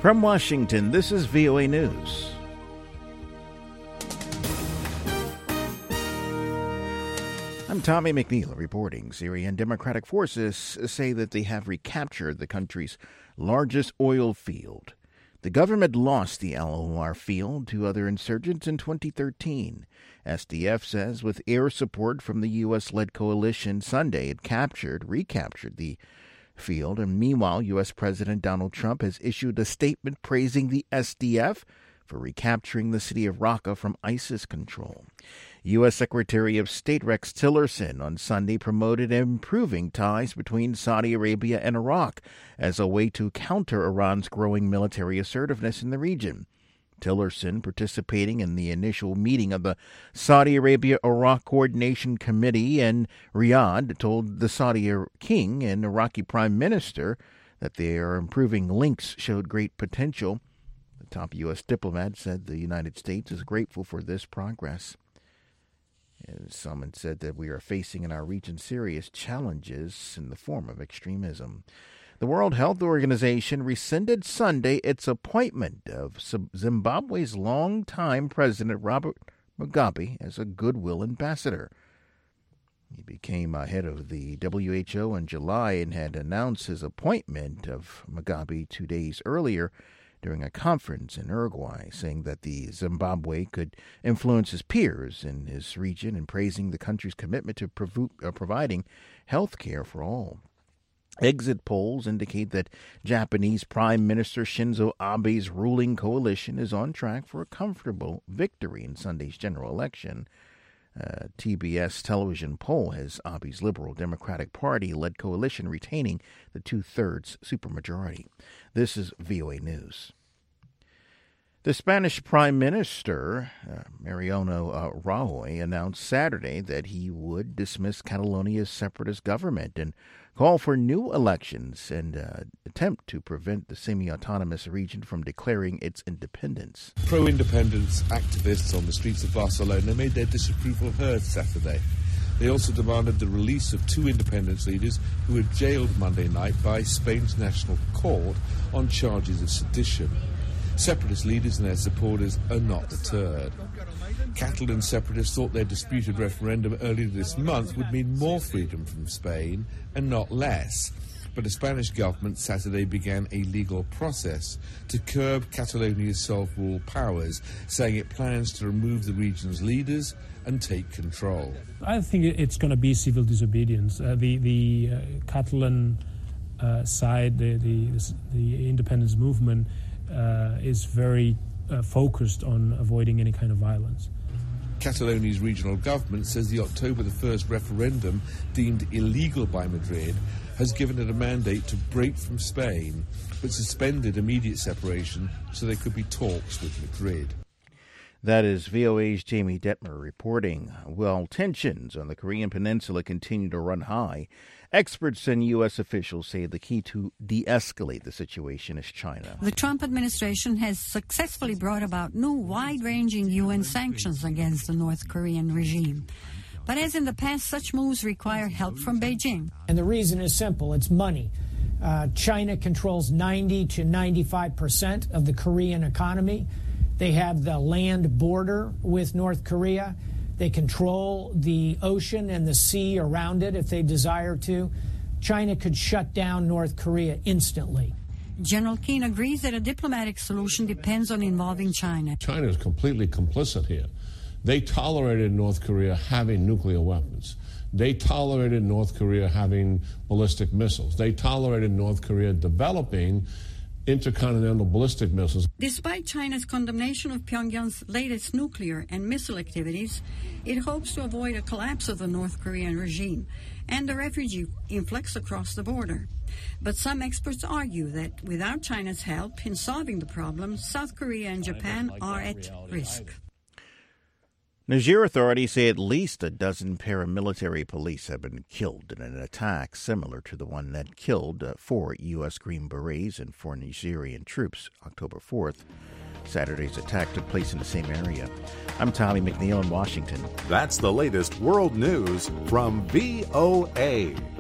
From Washington, this is VOA News. I'm Tommy McNeil reporting. Syrian Democratic forces say that they have recaptured the country's largest oil field. The government lost the Al-Anwar field to other insurgents in 2013. SDF says with air support from the U.S.-led coalition Sunday, it recaptured the field. And meanwhile, U.S. President Donald Trump has issued a statement praising the SDF for recapturing the city of Raqqa from ISIS control. U.S. Secretary of State Rex Tillerson on Sunday promoted improving ties between Saudi Arabia and Iraq as a way to counter Iran's growing military assertiveness in the region. Tillerson, participating in the initial meeting of the Saudi Arabia-Iraq Coordination Committee in Riyadh, told the Saudi king and Iraqi prime minister that their improving links showed great potential. The top U.S. diplomat said the United States is grateful for this progress. Someone said that we are facing in our region serious challenges in the form of extremism. The World Health Organization rescinded Sunday its appointment of Zimbabwe's longtime president Robert Mugabe as a goodwill ambassador. He became head of the WHO in July and had announced his appointment of Mugabe 2 days earlier during a conference in Uruguay, saying that the Zimbabwe could influence his peers in his region and praising the country's commitment to providing health care for all. Exit polls indicate that Japanese Prime Minister Shinzo Abe's ruling coalition is on track for a comfortable victory in Sunday's general election. TBS television poll has Abe's Liberal Democratic Party-led coalition retaining the two-thirds supermajority. This is VOA News. The Spanish Prime Minister, Mariano Rajoy, announced Saturday that he would dismiss Catalonia's separatist government and call for new elections and attempt to prevent the semi-autonomous region from declaring its independence. Pro-independence activists on the streets of Barcelona made their disapproval heard Saturday. They also demanded the release of two independence leaders who were jailed Monday night by Spain's National Court on charges of sedition. Separatist leaders and their supporters are not deterred. Catalan separatists thought their disputed referendum earlier this month would mean more freedom from Spain and not less. But the Spanish government Saturday began a legal process to curb Catalonia's self-rule powers, saying it plans to remove the region's leaders and take control. I think it's going to be civil disobedience. The Catalan side, the independence movement, is very focused on avoiding any kind of violence. Catalonia's regional government says the October the 1st referendum, deemed illegal by Madrid, has given it a mandate to break from Spain, but suspended immediate separation so there could be talks with Madrid. That is VOA's Jamie Detmer reporting. Well, tensions on the Korean Peninsula continue to run high. Experts and U.S. officials say the key to de-escalate the situation is China. The Trump administration has successfully brought about new wide-ranging UN sanctions against the North Korean regime. But as in the past, such moves require help from Beijing. And the reason is simple. It's money. China controls 90 to 95% of the Korean economy. They have the land border with North Korea. They control the ocean and the sea around it if they desire to. China could shut down North Korea instantly. General Keane agrees that a diplomatic solution depends on involving China. China is completely complicit here. They tolerated North Korea having nuclear weapons. They tolerated North Korea having ballistic missiles. They tolerated North Korea developing intercontinental ballistic missiles. Despite China's condemnation of Pyongyang's latest nuclear and missile activities, it hopes to avoid a collapse of the North Korean regime and the refugee influx across the border. But some experts argue that without China's help in solving the problem, South Korea and Japan are at risk. Niger authorities say at least a dozen paramilitary police have been killed in an attack similar to the one that killed 4 U.S. Green Berets and 4 Nigerian troops October 4th. Saturday's attack took place in the same area. I'm Tommy McNeil in Washington. That's the latest world news from VOA.